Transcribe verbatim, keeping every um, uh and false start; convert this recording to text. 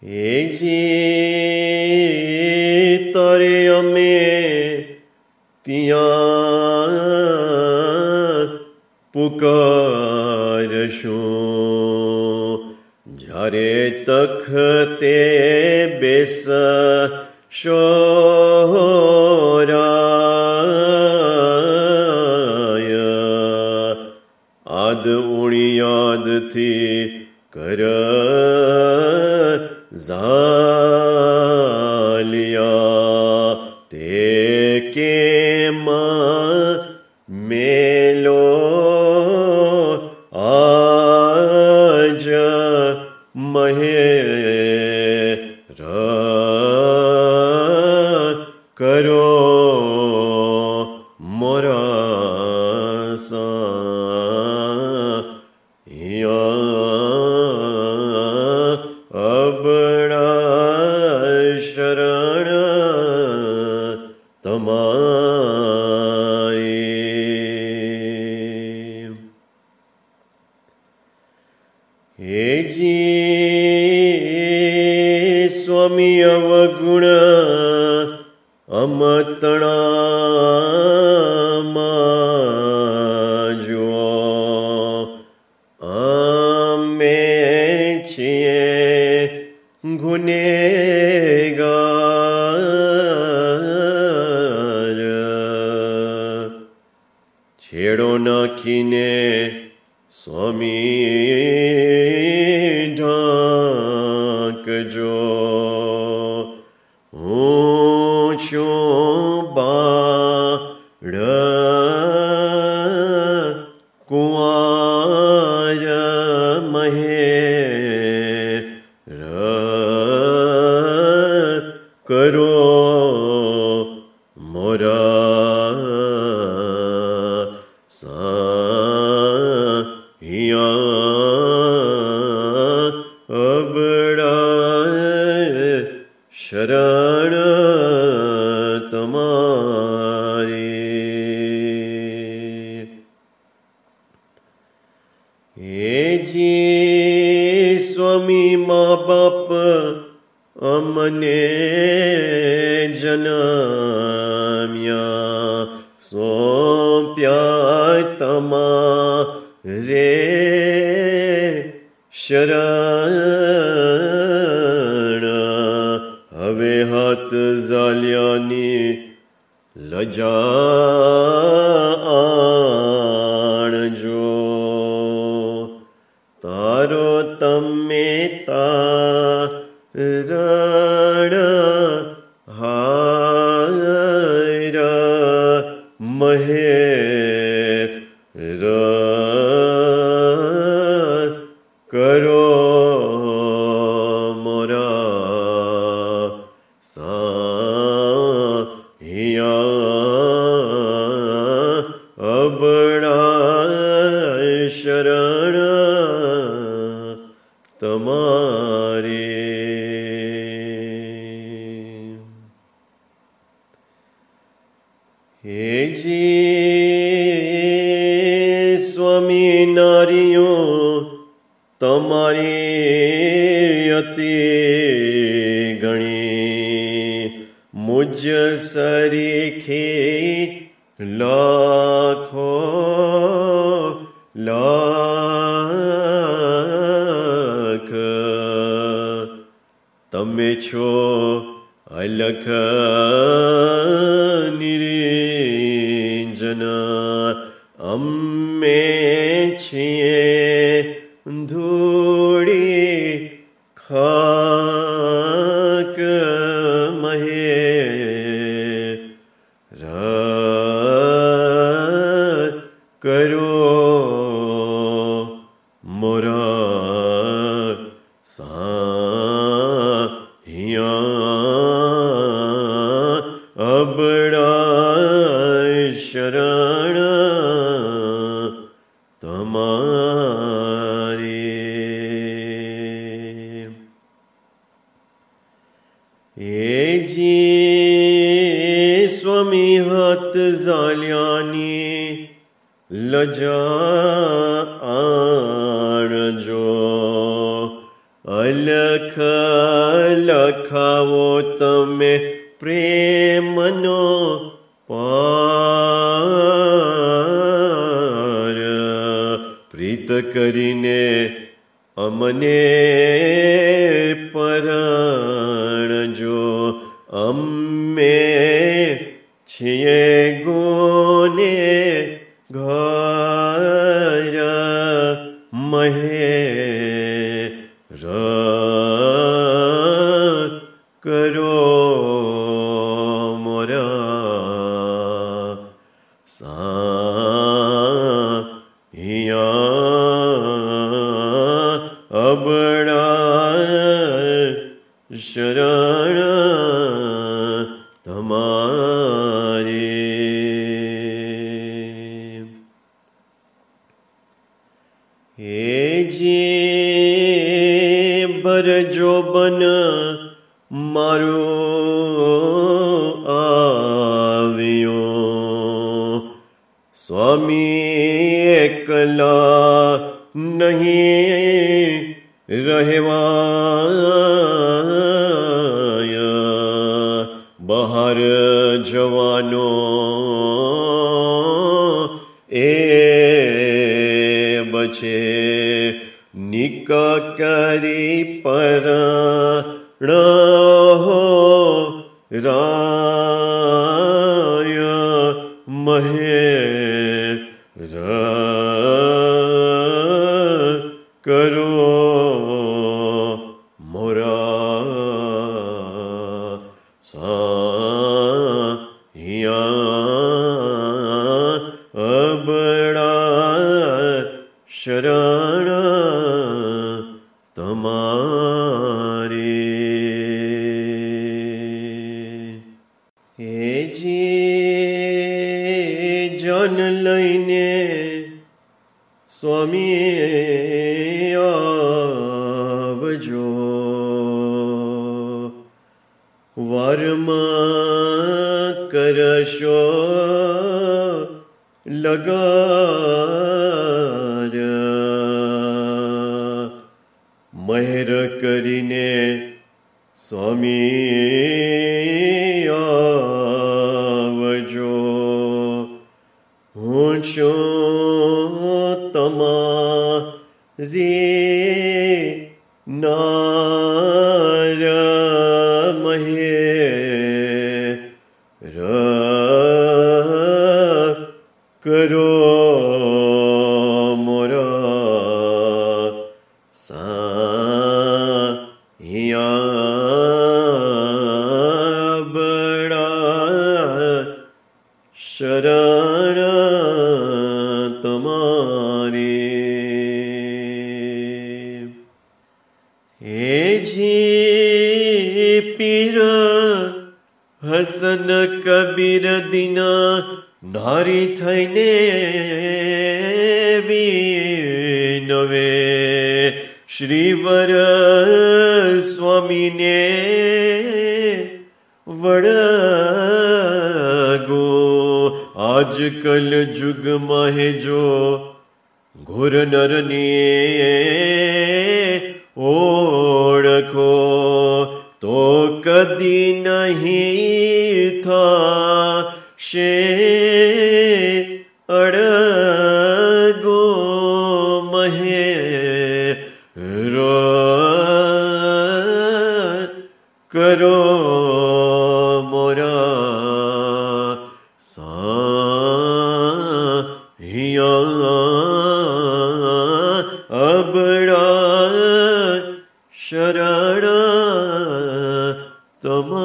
Hazy तारे अमे तिया पुकारशो जारे तखते बेस शोराय आद उणी याद थी कर जालिया ते केम मेलो आज महे करो मोरा सा अबड़ा शरण तमारी हेजी स्वामी अवगुण अमतणा जो आमे छिए गुनेगार छेड़ो नाखीने स्वामी ढांकजो ऊंचो बाढ़ कुंवर महे करो मोरा साहिया अबड़ा शरण तमारी हेजी स्वामी माँ बाप अमने जनम्या सोंप्या तमारे शरण हवे हाथ जालियानी लजा आणजो तारो तमे तारण हार महे करो मोरा साहिया अबड़ा शरण तमारी हेजी स्वामी नारियों तमारी अति गणी मुझ सरीखे लाखो लाख तमे छो अलख निरंजन अम्मे छिए धूड़ी खाक महे करो मोरा साहिया अबड़ा शरण तमारी हेजी स्वामी हाथ जालियानी लजा आणजो અલખ લખાવો તમે પ્રેમનો પાર, પ્રીત કરીને અમને પરણજો, અમે છીએ ગુને ઘર મહે ર કરો મોરા સા હિયા અબડા શરણ તમારી. હેજી ભરજો બન મારું આવ્યો, સ્વામી એકલા નહીં રહેવાય, બહાર જવાનો એ બચે, નિકા કરી પરણ રાય મહે ર કરો મોરા સા હિયા અબડા શરણ તમારી. હેજી જન લઈને સ્વામી આવજો, વારમાં કરશો લગાર, મહેર કરીને સ્વામી આવજો, હું છું તમારી નાર મહે ર કરો મોરા સા હિયા બડા શરણ તમારી. હેજી પીર હસન કબીર દિના નારી થઈને વિનવે, શ્રીવર સ્વામીને વડગો, આજકલ જુગમાં હે જો ઘોર નરની ઓળખો, તો કદી નહીં થાશે અડગો મહે ર કરો મોરા સા હિયા અબડા શરણ તમારી.